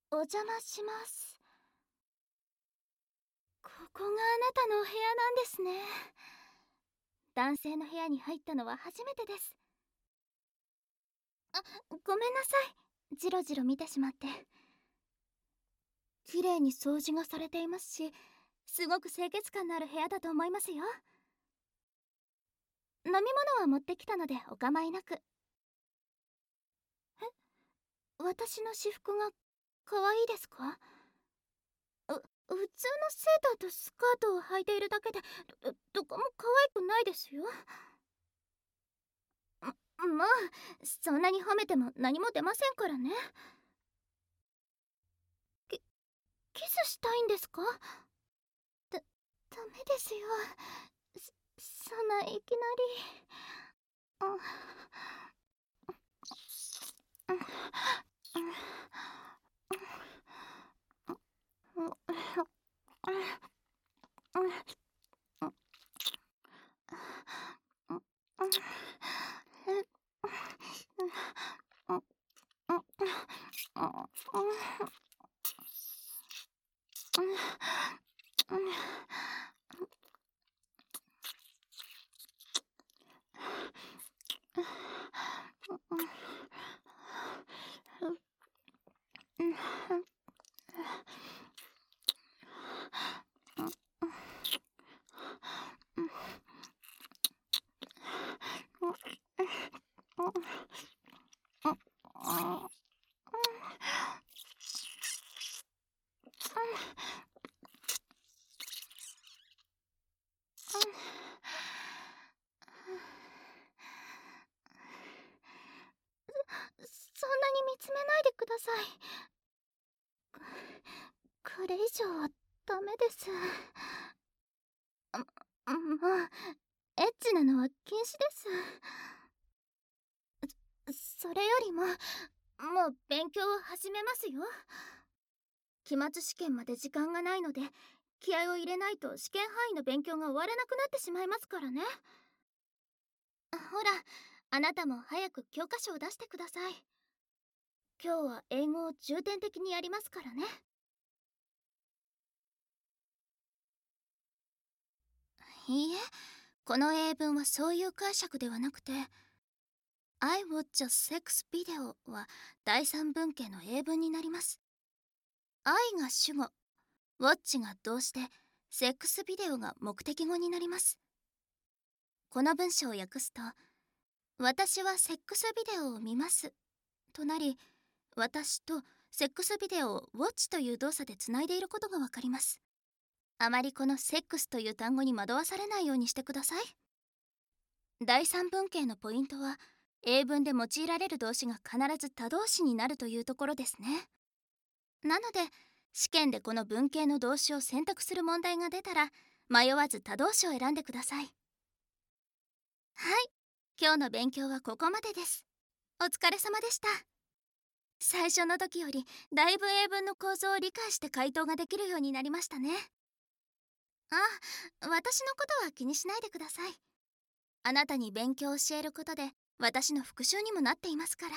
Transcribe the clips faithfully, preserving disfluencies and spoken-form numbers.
お邪魔します。ここがあなたのお部屋なんですね。男性の部屋に入ったのは初めてです。あ、ごめんなさい。じろじろ見てしまって。綺麗に掃除がされていますし、すごく清潔感のある部屋だと思いますよ。飲み物は持ってきたのでお構いなく。え、私の私服が可愛いですか？う、普通のセーターとスカートを履いているだけで、ど、どこも可愛くないですよ。ま、まあ、そんなに褒めても何も出ませんからね。キ、キスしたいんですか？だ、ダメですよ。そ、そんないきなり。うん、うん、うん、うん、うん、そんなに見つめないでください。これ以上はダメです。もう、エッチなのは禁止です。それよりも、もう勉強を始めますよ。期末試験まで時間がないので、気合を入れないと試験範囲の勉強が終わらなくなってしまいますからね。ほら、あなたも早く教科書を出してください。今日は英語を重点的にやりますからね。いいえ、この英文はそういう解釈ではなくて、I watch a sex video は第三文型の英文になります。I が主語、watch が動詞で、セックスビデオが目的語になります。この文章を訳すと、私はセックスビデオを見ますとなり、私とセックスビデオを watch という動作でつないでいることがわかります。あまりこのセックスという単語に惑わされないようにしてください。第三文型のポイントは、英文で用いられる動詞が必ず他動詞になるというところですね。なので、試験でこの文型の動詞を選択する問題が出たら、迷わず他動詞を選んでください。はい、今日の勉強はここまでです。お疲れ様でした。最初の時よりだいぶ英文の構造を理解して回答ができるようになりましたね。あ、私のことは気にしないでください。あなたに勉強を教えることで私の復習にもなっていますから。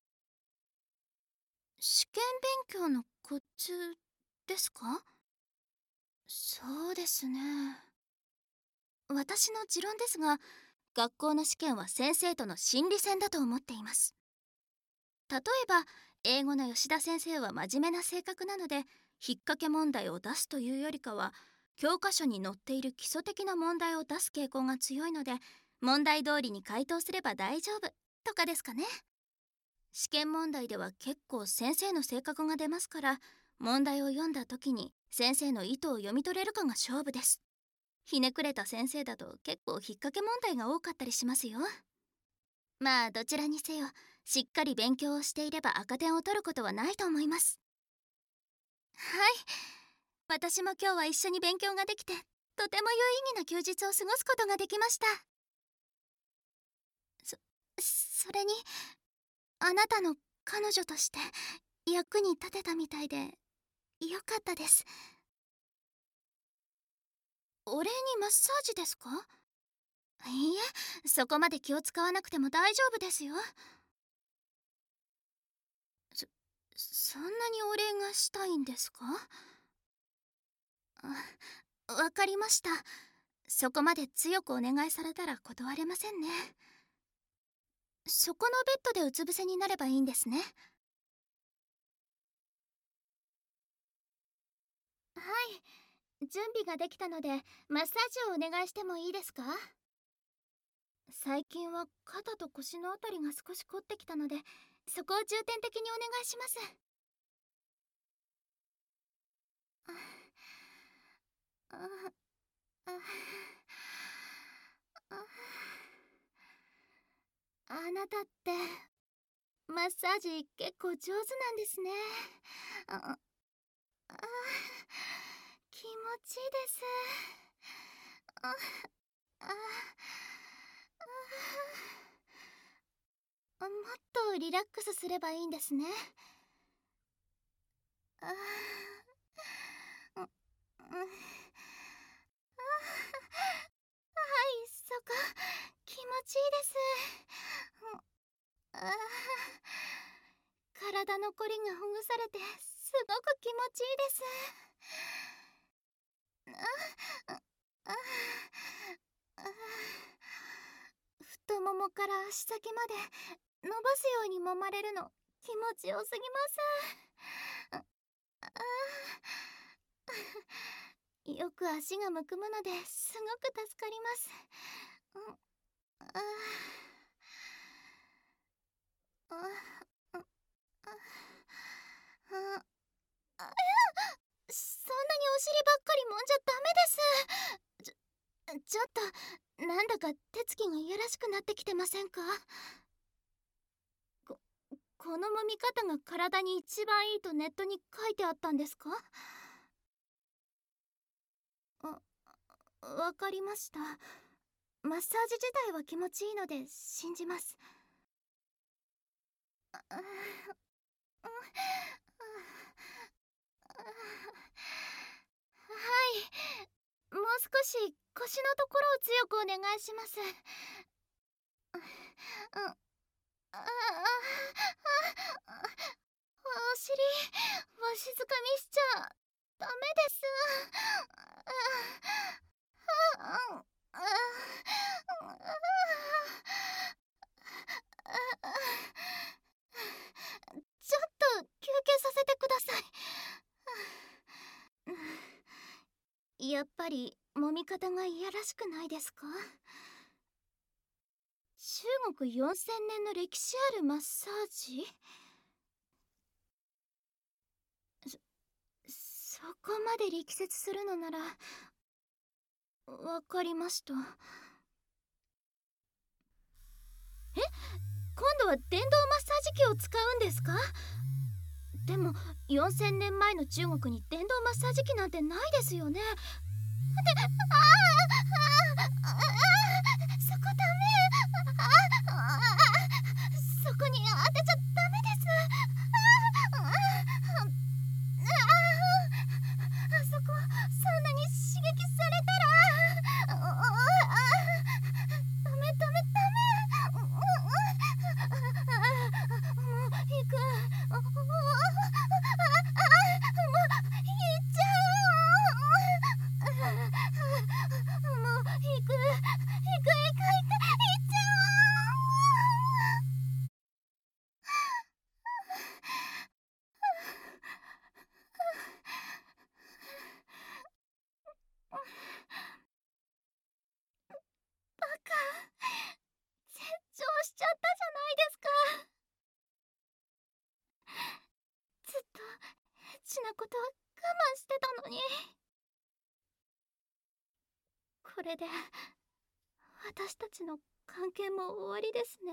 試験勉強のコツですか？そうですね。私の持論ですが、学校の試験は先生との心理戦だと思っています。例えば、英語の吉田先生は真面目な性格なので、引っ掛け問題を出すというよりかは、教科書に載っている基礎的な問題を出す傾向が強いので、問題通りに回答すれば大丈夫とかですかね。試験問題では結構先生の性格が出ますから、問題を読んだ時に先生の意図を読み取れるかが勝負です。ひねくれた先生だと結構引っ掛け問題が多かったりしますよ。まあどちらにせよ、しっかり勉強をしていれば赤点を取ることはないと思います。はい、私も今日は一緒に勉強ができて、とても有意義な休日を過ごすことができました。そ、それに、あなたの彼女として役に立てたみたいで、よかったです。お礼にマッサージですか？いいえ、そこまで気を使わなくても大丈夫ですよ。そ、 そんなにお礼がしたいんですか？あ、わかりました。そこまで強くお願いされたら断れませんね。そこのベッドでうつ伏せになればいいんですね。はい、準備ができたのでマッサージをお願いしてもいいですか？最近は肩と腰のあたりが少し凝ってきたので、そこを重点的にお願いします。あああああなたってマッサージ結構上手なんですね。ああ気持ちいいです。あああもっとリラックスすればいいんですね。ああ、うん、うん、はい、そこ気持ちいいです。うん、あ体のこりがほぐされてすごく気持ちいいです。あああ太ももから足先まで伸ばすように揉まれるの気持ちよすぎます。ああよく足がむくむのですごく助かります。うん、あああああそんなにお尻ばっかり揉んじゃダメです。ちょちょっとなんだか手つきがいやらしくなってきてませんか？ここの揉み方が体に一番いいとネットに書いてあったんですか？あ、わかりました。マッサージ自体は気持ちいいので信じます。あああはい、もう少し腰のところを強くお願いします。うん、あああお尻わしづかみしちゃダメです。あああちょっと休憩させてください。やっぱり揉み方がいやらしくないですか？中国よんせんねんの歴史あるマッサージ？そこまで力説するのならわかりました。え、今度は電動マッサージ機を使うんですか？でもよんせんねんまえの中国に電動マッサージ機なんてないですよね。で、ああああそこダメ。ああそこに当てちゃダメです。あああそこそんなに刺激されたらダメダメダメ。もう行く。もう行っちゃう。もう行く行く行く行く行っちゃう。バカ、成長しちゃったじゃないですか。ずっとエッチなこと我慢してたのに。これで私たちの関係も終わりですね。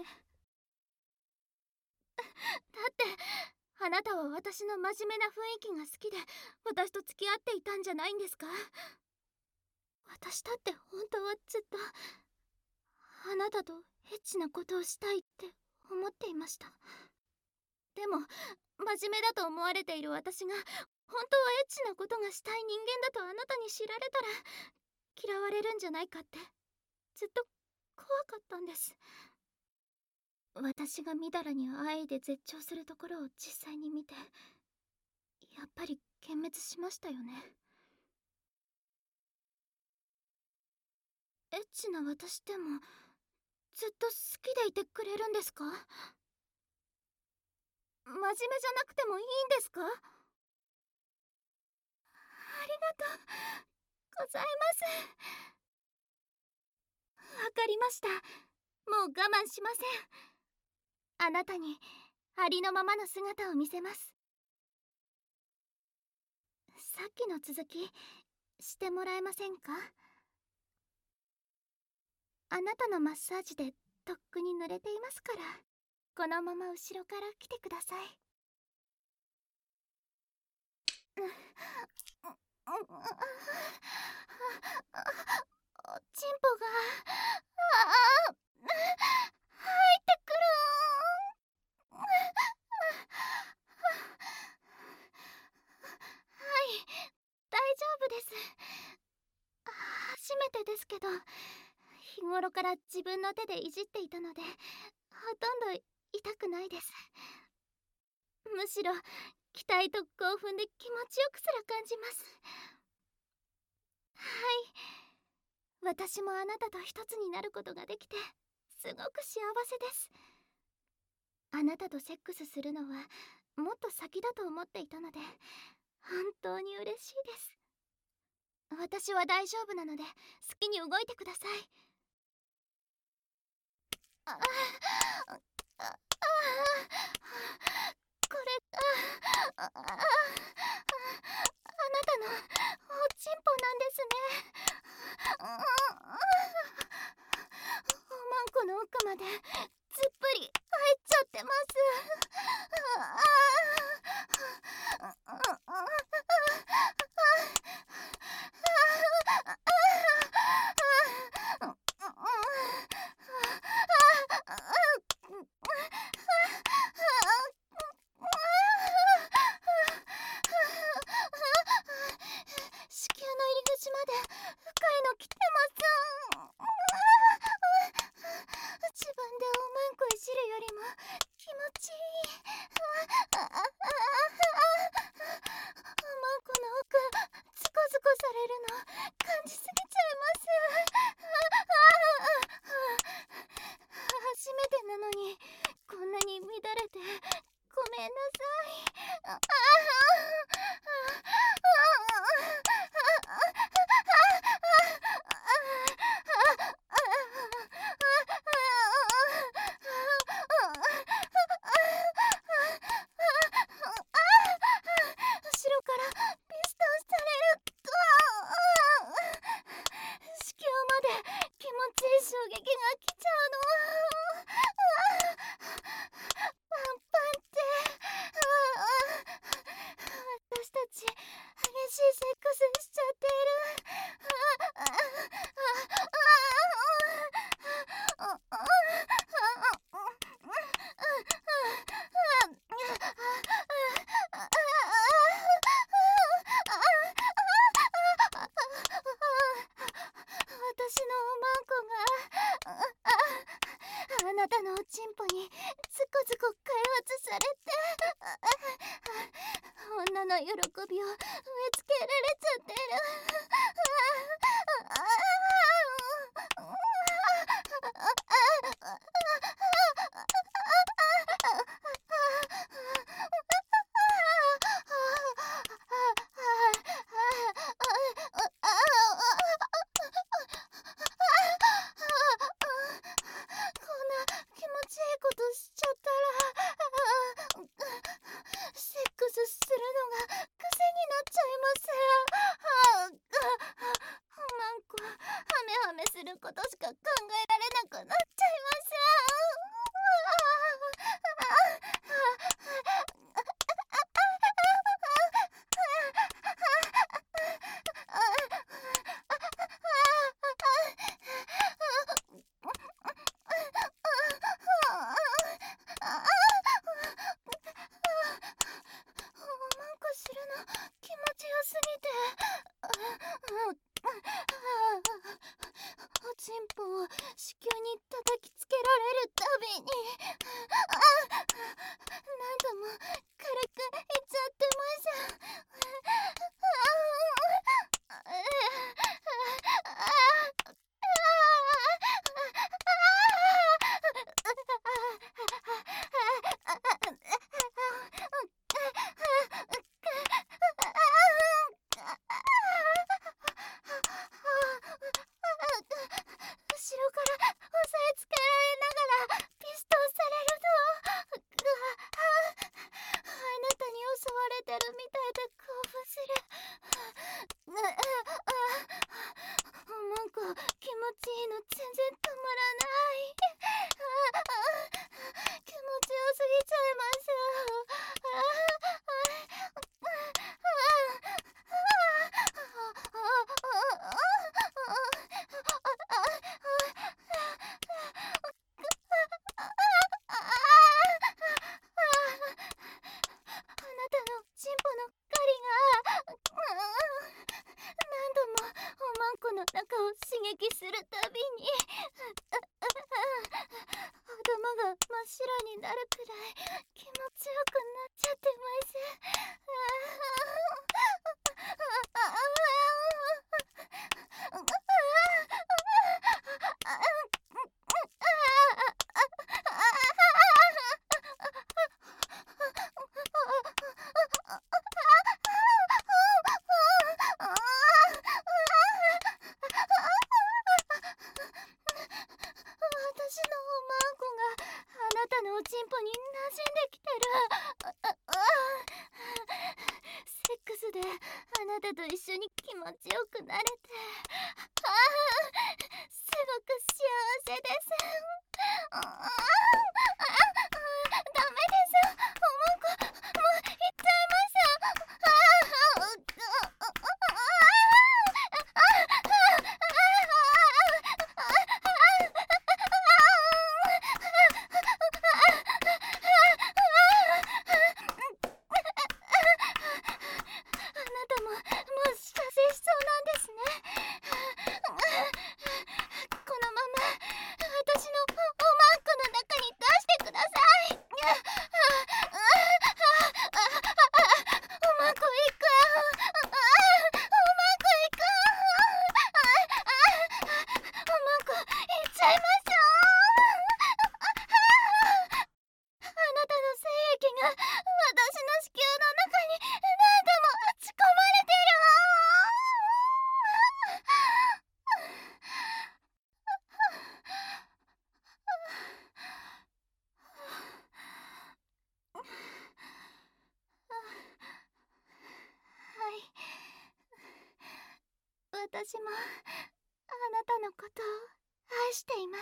だってあなたは私の真面目な雰囲気が好きで私と付き合っていたんじゃないんですか？私だって本当はずっとあなたとエッチなことをしたいって思っていました。でも真面目だと思われている私が本当はエッチなことがしたい人間だとあなたに知られたら嫌われるんじゃないかってずっと怖かったんです。 私がみだらにあえいで絶頂するところを実際に見て、やっぱり幻滅しましたよね。エッチな私でもずっと好きでいてくれるんですか？真面目じゃなくてもいいんですか？ありがとうございます。わかりました。もう我慢しません。あなたにありのままの姿を見せます。さっきの続きしてもらえませんか？あなたのマッサージでとっくに濡れていますから、このまま後ろから来てください。おちんぽがああ入ってくる。はい、大丈夫です。初めてですけど、日頃から自分の手でいじっていたので、ほとんど痛くないです。むしろ期待と興奮で気持ちよくすら感じます。はい、私もあなたと一つになることができてすごく幸せです。あなたとセックスするのはもっと先だと思っていたので、本当に嬉しいです。私は大丈夫なので好きに動いてください。ああああこれああああなたのおちんぽなんですね。おまんこの奥までずっぷり入っちゃってます。子宮の入り口まで深いの来てます。自分でおまんこいじるよりも気持ちいい。おまんこの奥ズコズコされるの感じすぎちゃいます。初めてなのにこんなに乱れてごめんなさい。ああ後ろからピストンされる。子宮まで気持ちいい衝撃が来ちゃうの。パンパンって私たち激しいセックスしちゃって私のおまんこがあなたのおちんぽにズコズコ開発されて女の喜びを植え付けられちゃってる。こんな気持ちいいことしちゃったらセックスするのが癖になっちゃいまセックスであなたと一緒に気持ちよくなれて、ああ、すごく幸せです。ああ、ダメです。おまんこ、もう行っちゃいます。ああ、ああ、あなたも、もう射精しそうなんですね。このまま、私のおまんこの中に出してください。おまんこ行く。おまんこ行く。おまんこ行っちゃいますよ。あなたの精液が私の子宮の中に何度も打ち込まれてる。はい、私もあなたのことを愛しています。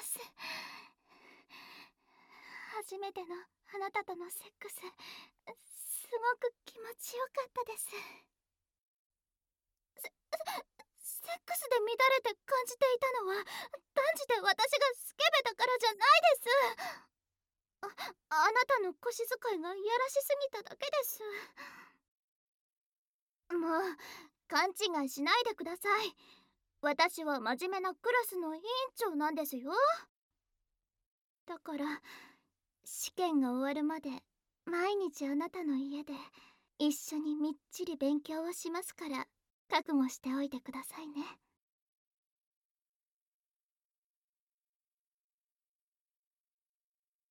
初めてのあなたとのセックス、すごく気持ちよかったです。セセックスで乱れて感じていたのは断じて私がスケベだからじゃないです。あ、あなたの腰使いがいやらしすぎただけです。もう勘違いしないでください。私は真面目なクラスの委員長なんですよ。だから試験が終わるまで毎日あなたの家で一緒にみっちり勉強をしますから、覚悟しておいてくださいね。